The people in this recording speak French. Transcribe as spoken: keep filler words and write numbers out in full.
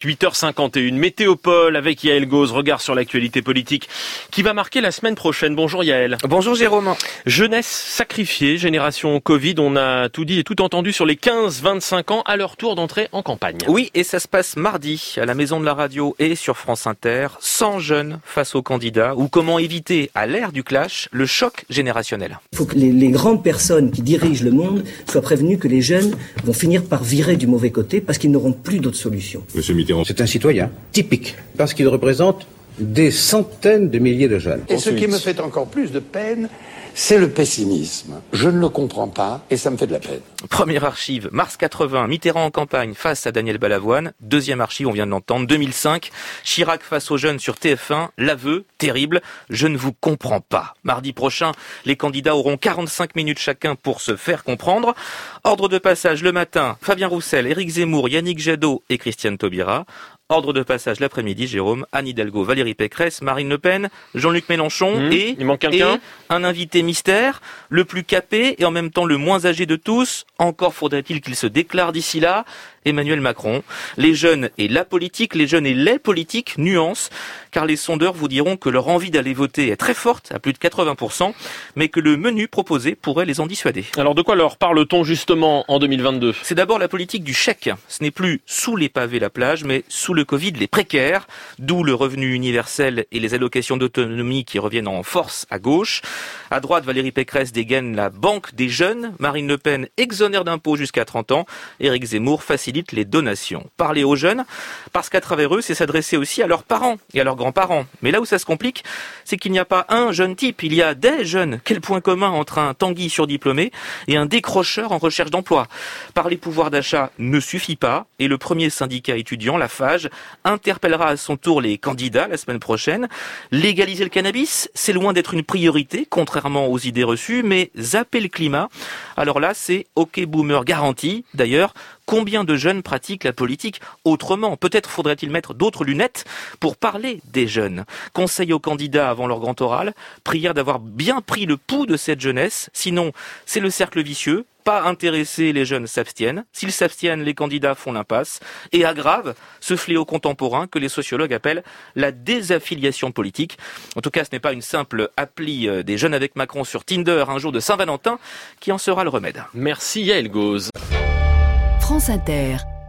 huit heures cinquante et une, Météopole avec Yael Gauz, regard sur l'actualité politique qui va marquer la semaine prochaine. Bonjour Yael. Bonjour Jérôme. Jeunesse sacrifiée, génération Covid, on a tout dit et tout entendu sur les quinze vingt-cinq ans à leur tour d'entrer en campagne. Oui, et ça se passe mardi à la Maison de la Radio et sur France Inter, cent jeunes face aux candidats, ou comment éviter à l'ère du clash le choc générationnel. Il faut que les, les grandes personnes qui dirigent le monde soient prévenues que les jeunes vont finir par virer du mauvais côté parce qu'ils n'auront plus d'autres solutions. Monsieur Mitterrand. C'est un citoyen typique, parce qu'il représente des centaines de milliers de jeunes. Et ce qui me fait encore plus de peine, c'est le pessimisme. Je ne le comprends pas et ça me fait de la peine. Première archive, mars quatre-vingts, Mitterrand en campagne face à Daniel Balavoine. Deuxième archive, on vient de l'entendre, deux mille cinq, Chirac face aux jeunes sur T F un. L'aveu, terrible, je ne vous comprends pas. Mardi prochain, les candidats auront quarante-cinq minutes chacun pour se faire comprendre. Ordre de passage le matin, Fabien Roussel, Éric Zemmour, Yannick Jadot et Christiane Taubira. Ordre de passage l'après-midi, Jérôme, Anne Hidalgo, Valérie Pécresse, Marine Le Pen, Jean-Luc Mélenchon mmh, et, il manque quelqu'un. et un invité mystère, le plus capé et en même temps le moins âgé de tous. Encore faudrait-il qu'il se déclare d'ici là. Emmanuel Macron. Les jeunes et la politique, les jeunes et les politiques, nuance, car les sondeurs vous diront que leur envie d'aller voter est très forte, à plus de quatre-vingts pour cent, mais que le menu proposé pourrait les en dissuader. Alors de quoi leur parle-t-on justement en deux mille vingt-deux ? C'est d'abord la politique du chèque. Ce n'est plus sous les pavés la plage, mais sous le Covid les précaires, d'où le revenu universel et les allocations d'autonomie qui reviennent en force à gauche. À droite, Valérie Pécresse dégaine la banque des jeunes, Marine Le Pen exonère d'impôts jusqu'à trente ans, Éric Zemmour facilite les donations. Parler aux jeunes, parce qu'à travers eux, c'est s'adresser aussi à leurs parents et à leurs grands-parents. Mais là où ça se complique, c'est qu'il n'y a pas un jeune type, il y a des jeunes. Quel point commun entre un Tanguy surdiplômé et un décrocheur en recherche d'emploi ? Parler pouvoir d'achat ne suffit pas, et le premier syndicat étudiant, la Fage, interpellera à son tour les candidats la semaine prochaine. Légaliser le cannabis, c'est loin d'être une priorité, contrairement aux idées reçues, mais zapper le climat, alors là, c'est OK boomer garanti. D'ailleurs, combien de jeunes pratiquent la politique autrement ? Peut-être faudrait-il mettre d'autres lunettes pour parler des jeunes. Conseil aux candidats avant leur grand oral, prière d'avoir bien pris le pouls de cette jeunesse, sinon c'est le cercle vicieux. Pas intéressés, les jeunes s'abstiennent. S'ils s'abstiennent, les candidats font l'impasse et aggravent ce fléau contemporain que les sociologues appellent la désaffiliation politique. En tout cas, ce n'est pas une simple appli des jeunes avec Macron sur Tinder un jour de Saint-Valentin qui en sera le remède. Merci Yael Gauz. France Inter.